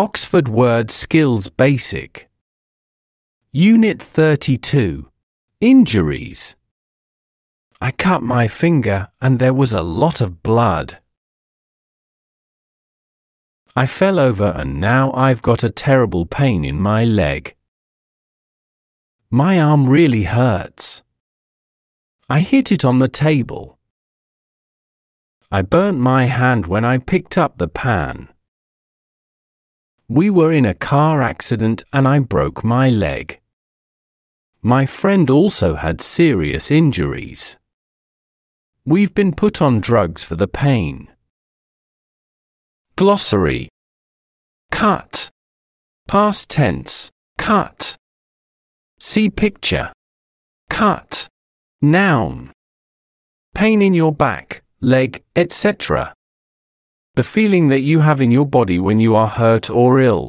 Oxford Word Skills Basic. Unit 32. Injuries. I cut my finger and there was a lot of blood. I fell over and now I've got a terrible pain in my leg. My arm really hurts. I hit it on the table. I burnt my hand when I picked up the pan. We were in a car accident and I broke my leg. My friend also had serious injuries. We've been put on drugs for the pain. Glossary. Cut. Past tense, cut. See picture. Cut. Noun. Pain in your back, leg, etc. The feeling that you have in your body when you are hurt or ill.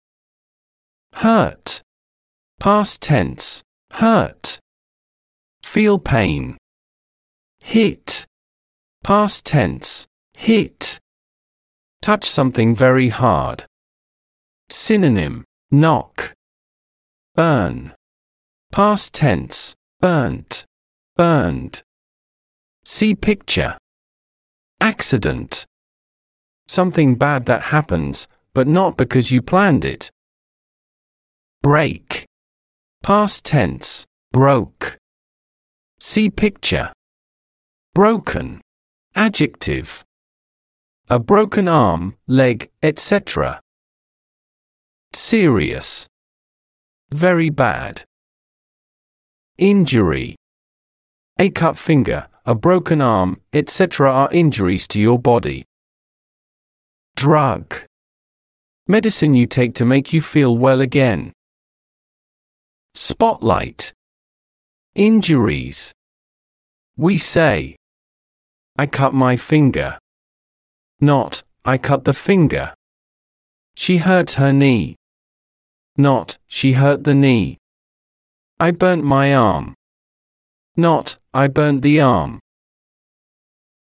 Hurt. Past tense, hurt. Feel pain. Hit. Past tense, hit. Touch something very hard. Synonym, knock. Burn. Past tense, burnt, burned. See picture. Accident. Something bad that happens, but not because you planned it. Break. Past tense, broke. See picture. Broken. Adjective. A broken arm, leg, etc. Serious. Very bad. Injury. A cut finger, a broken arm, etc. are injuries to your body. Drug. Medicine you take to make you feel well again. Spotlight. Injuries. We say, I cut my finger. Not, I cut the finger. She hurt her knee. Not, she hurt the knee. I burnt my arm. Not, I burnt the arm.